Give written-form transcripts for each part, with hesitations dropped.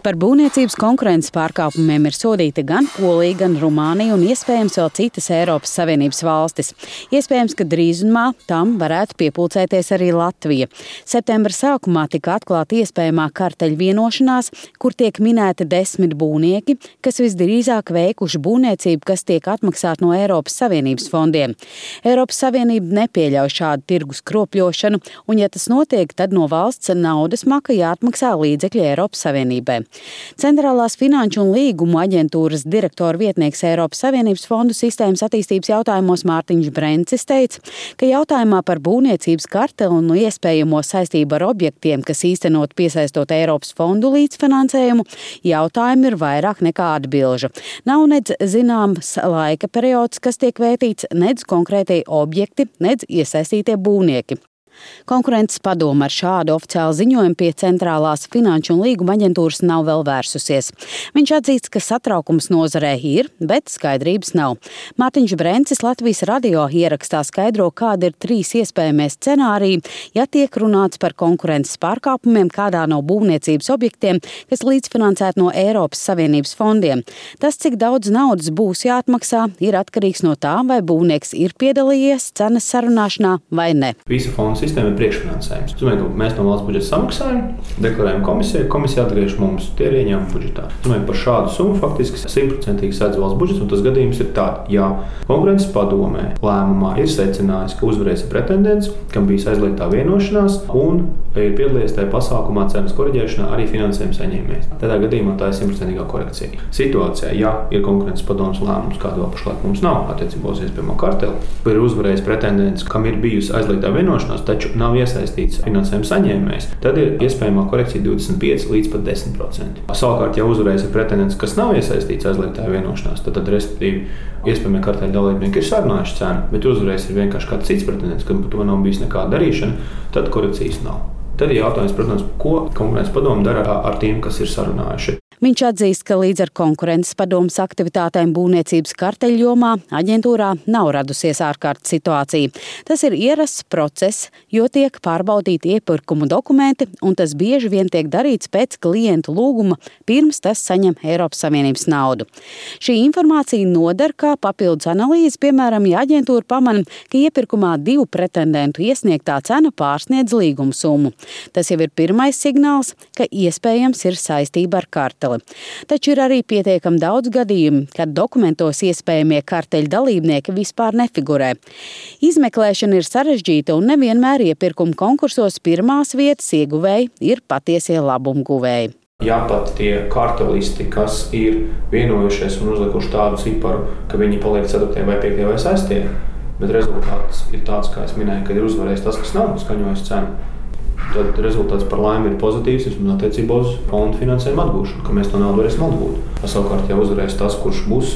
Par būvniecības konkurences pārkāpumiem ir sodīta gan Polija, gan Rumānija un iespējams vēl citas Eiropas Savienības valstis. Iespējams, ka drīzumā tam varētu piepulcēties arī Latvija. Septembra sākumā tika atklāta iespējamā karteļa vienošanās, kur tiek minēti 10 būvnieki, kas visdrīzāk veikuši būvniecību, kas tiek atmaksāta no Eiropas Savienības fondiem. Eiropas Savienība nepieļauj šādu tirgus kropļošanu, un ja tas notiek, tad no valsts naudas maka jāatmaksā līdzekļi Eiropas Savienībai. Centrālās finanšu un līgumu aģentūras direktora vietnieks Eiropas Savienības fondu sistēmas attīstības jautājumos Mārtiņš Brencis teica, ka jautājumā par būvniecības karteli un iespējamo saistību ar objektiem, kas īstenot piesaistot Eiropas fondu līdzfinansējumu, jautājumi ir vairāk nekā atbilžu. Nav nedz zināms laika periods, kas tiek vērtīts, nedz konkrētie objekti, nedz iesaistītie būvnieki. Konkurences padome ar šādu oficiālu ziņojumu pie Centrālās finanšu un līguma aģentūras nav vēl vērsusies. Viņš atzīst, ka satraukums nozarē ir, bet skaidrības nav. Mārtiņš Brencis Latvijas radio ierakstā skaidro, kādi ir 3 iespējamie scenāriji, ja tiek runāts par konkurences pārkāpumiem kādā no būvniecības objektiem, kas līdzfinansēti no Eiropas Savienības fondiem. Tas, cik daudz naudas būs jāatmaksā, ir atkarīgs no tā, vai būvnieks ir piedalījies cenas sarunāšanā vai ne. Visa fonda sistēma ir priekšfinansējums. Mēs no valsts budžeta samaksājam, deklarējam komisija atgriež mums, tie ir ieņēmumi budžetā. Par šādu summu faktiski 100% sēdz valsts budžets, un tas gadījums ir tāds, ja konkurences padomē lēmumā ir secinājis, ka uzvarēs pretendents, kam bija aizliegtā vienošanās, un ir piedalījies tajā pasākumā cenas koriģēšanā arī finansējuma saņēmējs. Tādā gadījumā tā ir 100% korekcija. Situācijā, ja ir konkurences padomes lēmums, kādu vēl pašlaik mums nav, attiecībā uz iespējamo karteli, ir uzvarējis pretendents, kam ir bijusi aizliegtā vienošanās, taču nav iesaistīts finansējuma saņēmējs, tad ir iespējamā korekcija 25 līdz pat 10%. Savukārt, ja uzvarēs ir pretendents, kas nav iesaistīts aizliegtā vienošanās, tad respektīvi iespējamie karteļa dalībnieki ir sarunājuši cenu, bet uzvarēs ir vienkārši kāds cits pretendents, kam par to nav bijis nekāda darīšana, tad korekcijas nav. Tad ir jautājums, protams, ko konkurences padome dara ar tiem, kas ir sarunājuši. Viņš atzīst, ka līdz ar konkurences padomes aktivitātēm būvniecības karteļu jomā aģentūrā nav radusies ārkārtas situācija. Tas ir ierasts process, jo tiek pārbaudīti iepirkumu dokumenti, un tas bieži vien tiek darīts pēc klientu lūguma, pirms tas saņem Eiropas Savienības naudu. Šī informācija noder kā papildus analīze, piemēram, ja aģentūra pamana, ka iepirkumā 2 pretendentu iesniegtā cena pārsniedz līguma summu. Tas jau ir pirmais signāls, ka iespējams ir saistība ar karteli. Taču ir arī pietiekami daudz gadījumu, kad dokumentos iespējamie karteļa dalībnieki vispār nefigurē. Izmeklēšana ir sarežģīta un nevienmēr iepirkuma konkursos pirmās vietas ieguvēji ir patiesie labumguvēji. Ja pat tie kartelisti, kas ir vienojušies un uzlikuši tādu ciparu, ka viņi paliek 4. vai 5. vai 6. bet rezultāts ir tāds, kā es minēju, kad ir uzvarējis tas, kas nav skaņojis cenu. Tad rezultāts par laimi ir pozitīvs, vismaz attiecībā uz fondu finansējumu atgūšanu, ka mēs to naudu varēsim atgūt. Savukārt, ja uzvarēs tas, kurš būs,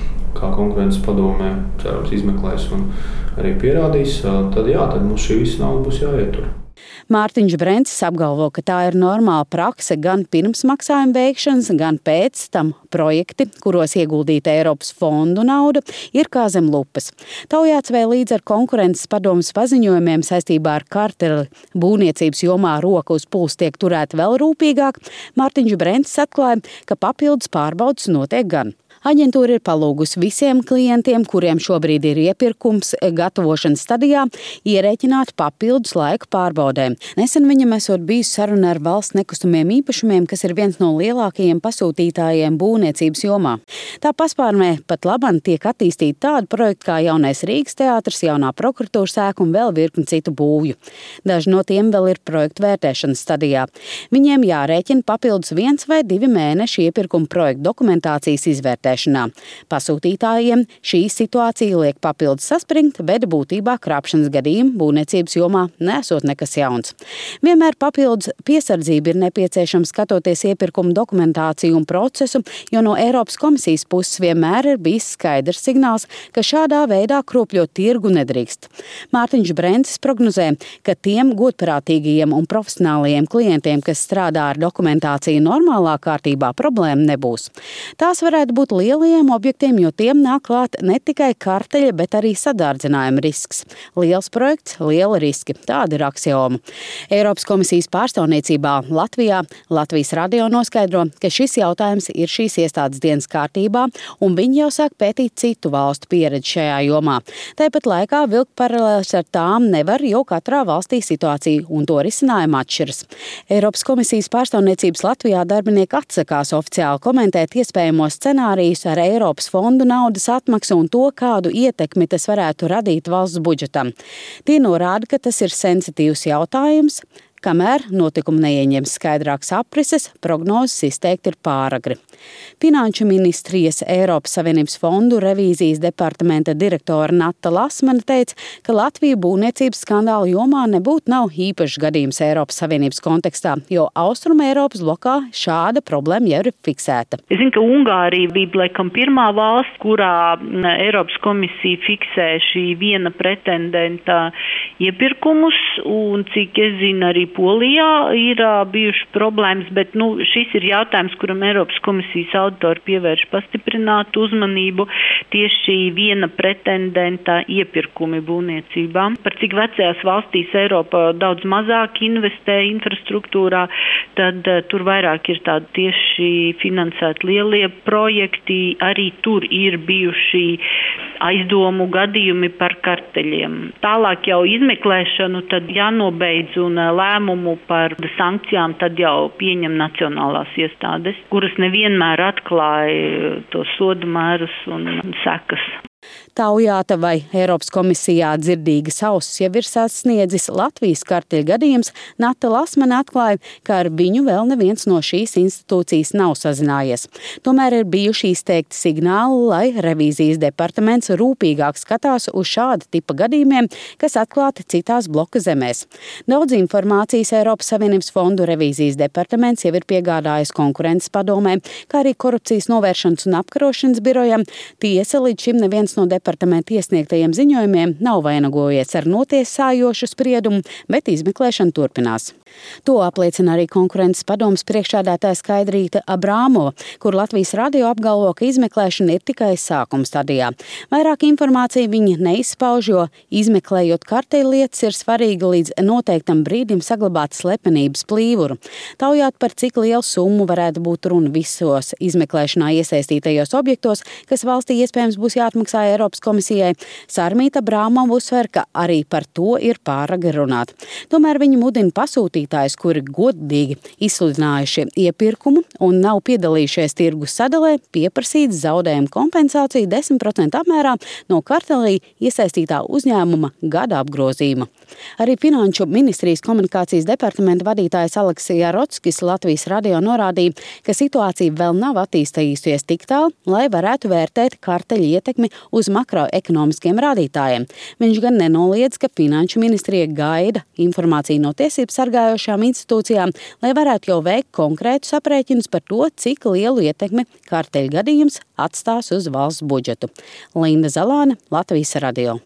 kā konkurences padomē, cerams, izmeklēs un arī pierādīs, tad mums šī visa nauda būs jāietur. Mārtiņš Brencis apgalvo, ka tā ir normāla prakse gan pirms maksājuma veikšanas, gan pēc tam projekti, kuros ieguldīta Eiropas fondu nauda, ir kā zem lupas. Taujāts, vai līdz ar konkurences padomes paziņojumiem saistībā ar karteli būvniecības jomā roka uz pulsa tiek turēta vēl rūpīgāk, Mārtiņš Brencis atklāja, ka papildus pārbaudas notiek gan. Aģentūra ir palūgusi visiem klientiem, kuriem šobrīd ir iepirkums gatavošanas stadijā, ierēķināt papildus laiku pārbaudēm. Nesen viņam esot bijusi saruna ar valsts nekustamiem īpašumiem, kas ir viens no lielākajiem pasūtītājiem būvniecības jomā. Tā paspārnē pat labam tiek attīstīti tādi projekti kā jaunais Rīgas teātris, jaunā prokuratūras ēka un vēl virkni citu būvju. Daži no tiem vēl ir projektu vērtēšanas stadijā. Viņiem jārēķina papildus 1 vai 2 mēneši iepirkuma projektu dokumentācijas izvērtēšanā. Pasūtītājiem šī situācija liek papildus saspringt, bet būtībā krāpšanas gadījumi būvniecības jomā nesot nekas jauns. Vienmēr papildus piesardzība ir nepieciešama skatoties iepirkuma dokumentāciju un procesu, jo no Eiropas komisijas puses vienmēr ir bijis skaidrs signāls, ka šādā veidā kropļot tirgu nedrīkst. Mārtiņš Brencis prognozē, ka tiem godprātīgajiem un profesionālajiem klientiem, kas strādā ar dokumentāciju normālā kārtībā, problēma nebūs. Tās varētu būt lielajiem objektiem, jo tiem nāk klāt ne tikai karteļa, bet arī sadārdzinājuma risks. Liels projekts, liela riski. Tāda ir aksioma. Eiropas komisijas pārstāvniecībā Latvijā Latvijas radio noskaidro, ka šis jautājums ir šīs iestādes dienas kārtībā, un viņi jau sāk pētīt citu valstu pieredzi šajā jomā. Tāpat laikā vilkt paralēlis ar tām nevar, jo katrā valstī situācija un to risinājuma atšķiras. Eiropas komisijas pārstāvniecības Latvijā darbinieki atsakās oficiāli komentēt iespējamos scenārijus ar Eiropas fondu naudas atmaksu un to, kādu ietekmi tas varētu radīt valsts budžetam. Tie norāda, ka tas ir sensitīvs jautājums, kamēr notikumi neieņems skaidrākas aprises, prognozes izteikt ir pāragri. Finanšu ministrijas Eiropas Savienības fondu revīzijas departamenta direktora Nata Lasmane teica, ka Latvija būvniecības skandāla jomā nebūtu nav īpašs gadījums Eiropas Savienības kontekstā, jo Austrum Eiropas blokā šāda problēma jau ir fiksēta. Es zinu, ka Ungārija bija laikam pirmā valsts, kurā Eiropas komisija fiksē šī viena pretendenta iepirkumus, un cik es zinu, arī Polijā ir bijušas problēmas, bet šis ir jautājums, kuram Eiropas komisijas auditori pievērš pastiprinātu uzmanību, tieši šī viena pretendenta iepirkumi būvniecībā. Par cik vecajās valstīs Eiropa daudz mazāk investē infrastruktūrā, tad tur vairāk ir tādi tieši finansēti lielie projekti, arī tur ir bijuši aizdomu gadījumi par karteļiem. Tālāk jau izmeklēšanu tad jānobeidz un lēmumu par sankcijām tad jau pieņem nacionālās iestādes, kuras nevienmēr atklāja to sodu mērus un sekas. Taujāta vai Eiropas komisijā dzirdīgas ausis jau ir sasniedzis Latvijas karteļa gadījums, Nata Lasmane atklāja, ka ar viņu vēl neviens no šīs institūcijas nav sazinājies. Tomēr ir bijuši izteikti signāli, lai revīzijas departaments rūpīgāk skatās uz šāda tipa gadījumiem, kas atklāti citās bloka zemēs. Daudz informācijas Eiropas Savienības fondu revīzijas departaments jau ir piegādājis konkurences padomē, kā arī korupcijas novēršanas un apkarošanas birojam. Tiesa līdz šim neviens no departamenta iesniegtajiem ziņojumiem nav vainagojies ar notiesājošu spriedumu, bet izmeklēšana turpinās. To apliecina arī konkurences padomes priekšsēdētāja Skaidrīta Abrāmova, kur Latvijas radio apgalvo, ka izmeklēšana ir tikai sākuma stadijā. Vairāk informācija viņa neizpauž, jo izmeklējot karteļlietas ir svarīgi līdz noteiktam brīdim saglabāt slepenības plīvuru. Taujāt par cik lielu summu varētu būt runa visos izmeklēšanā iesaistītajos objektos, kas valstī iespējams būs jāatmaksā Eiropas komisijai, Sarmīta Abrāmova uzsver, ka arī par to ir pāragri runāt. Tomēr viņa mudina pasūtītājus, kuri godīgi izsludinājuši iepirkumu un nav piedalījušies tirgus sadalē, pieprasīt zaudējumu kompensāciju 10% apmērā no kartelī iesaistītā uzņēmuma gada apgrozījuma. Arī Finanšu ministrijas komunikācijas departamenta vadītājs Aleks Jarotskis Latvijas radio norādīja, ka situācija vēl nav attīstījusies tik tālu, lai varētu vērtēt karteļa ietekmi uz makroekonomiskiem rādītājiem. Viņš gan nenoliedz, ka Finanšu ministrija gaida informāciju no tiesību sargājošām institūcijām, lai varētu jau veikt konkrētus aprēķinus par to, cik lielu ietekmi karteļa gadījums atstās uz valsts budžetu. Linda Zalāne, Latvijas radio.